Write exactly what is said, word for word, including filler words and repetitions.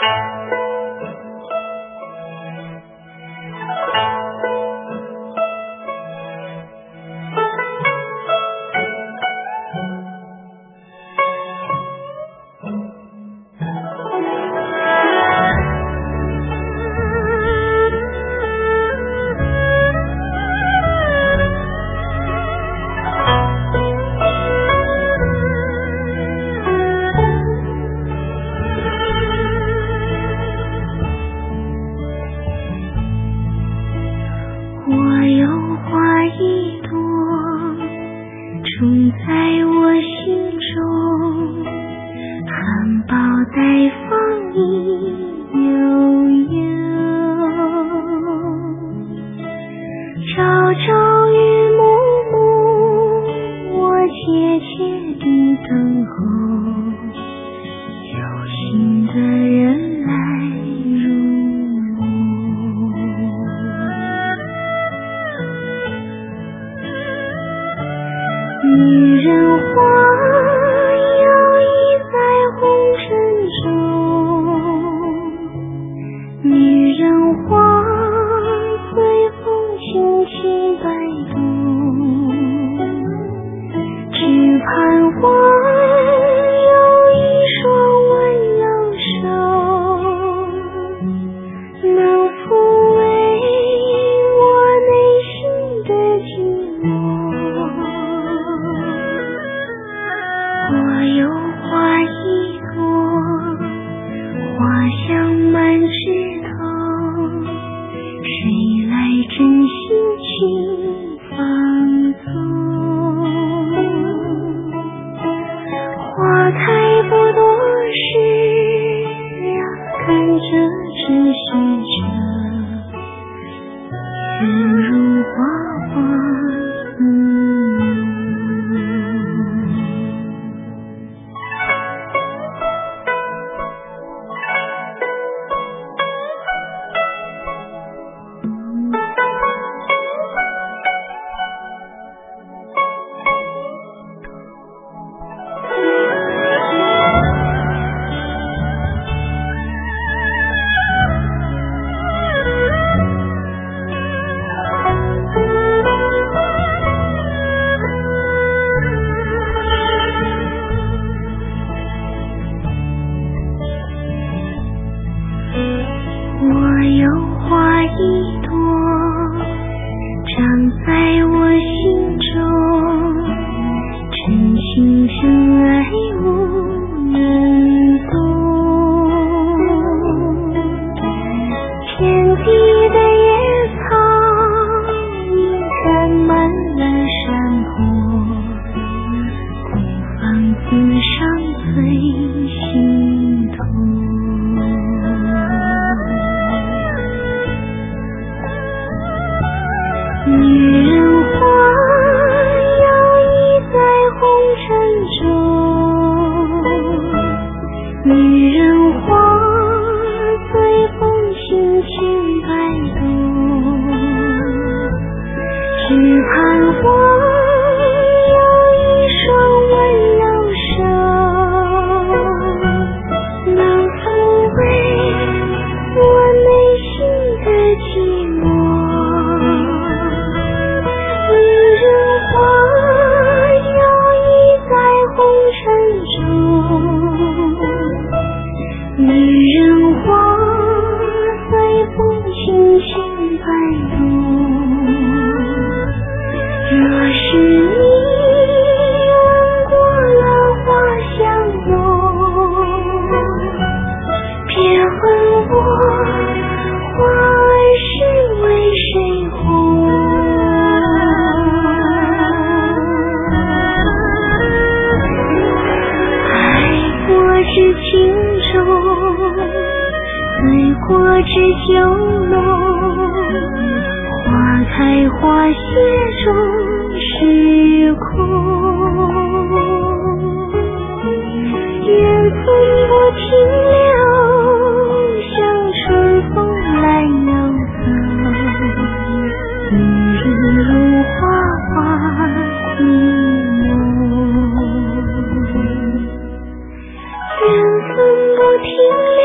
种在我心中，含苞待放意悠悠，朝朝与暮暮，我切切地等候，有心的人来入梦。女人花摇曳在红尘中，女人花随风轻轻摆动，只盼望有一双温柔手，能抚慰我内心的寂寞。我有花一朵，花香满枝头，谁来真心去放纵？花开不多时啊，看着只是这月如花花我有花一朵，长在我心中，真情真爱无人懂。天地的野草已占满了山坡，孤芳自赏最心痛。女人花摇曳在红尘中，女人花随风轻轻摆动，只盼望有一双温柔手，能抚慰我内心的寂寞。女人花随风轻轻摆动，若是你闻过了花香浓，别问我花儿是为谁红。爱过知情重，醉过知酒浓，花开花谢终是空。缘分不停留，像春风来又走，一日如花花寂寞。缘分不停留，